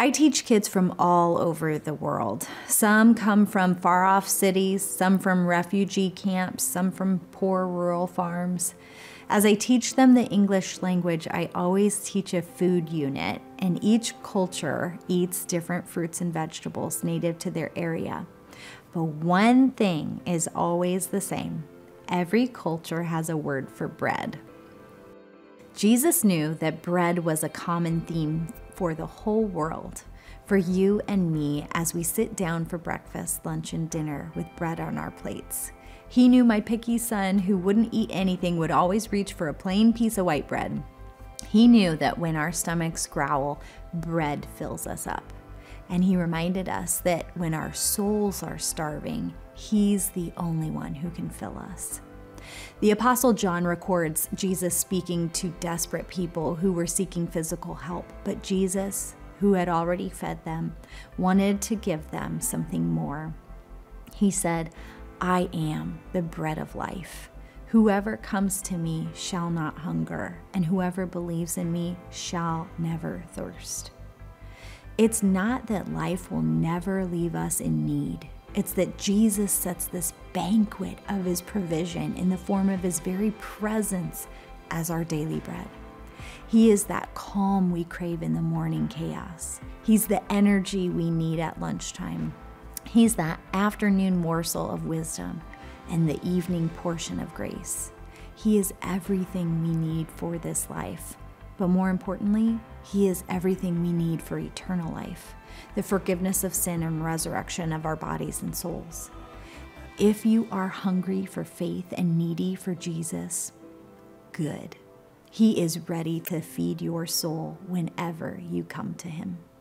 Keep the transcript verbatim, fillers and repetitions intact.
I teach kids from all over the world. Some come from far-off cities, some from refugee camps, some from poor rural farms. As I teach them the English language, I always teach a food unit, and each culture eats different fruits and vegetables native to their area. But one thing is always the same. Every culture has a word for bread. Jesus knew that bread was a common theme for the whole world, for you and me as we sit down for breakfast, lunch, and dinner with bread on our plates. He knew my picky son, who wouldn't eat anything, would always reach for a plain piece of white bread. He knew that when our stomachs growl, bread fills us up. And he reminded us that when our souls are starving, he's the only one who can fill us. The Apostle John records Jesus speaking to desperate people who were seeking physical help, but Jesus, who had already fed them, wanted to give them something more. He said, "I am the bread of life. Whoever comes to me shall not hunger, and whoever believes in me shall never thirst." It's not that life will never leave us in need. It's that Jesus sets this banquet of his provision in the form of his very presence as our daily bread. He is that calm we crave in the morning chaos. He's the energy we need at lunchtime. He's that afternoon morsel of wisdom and the evening portion of grace. He is everything we need for this life. But more importantly, he is everything we need for eternal life, the forgiveness of sin and resurrection of our bodies and souls. If you are hungry for faith and needy for Jesus, good. He is ready to feed your soul whenever you come to him.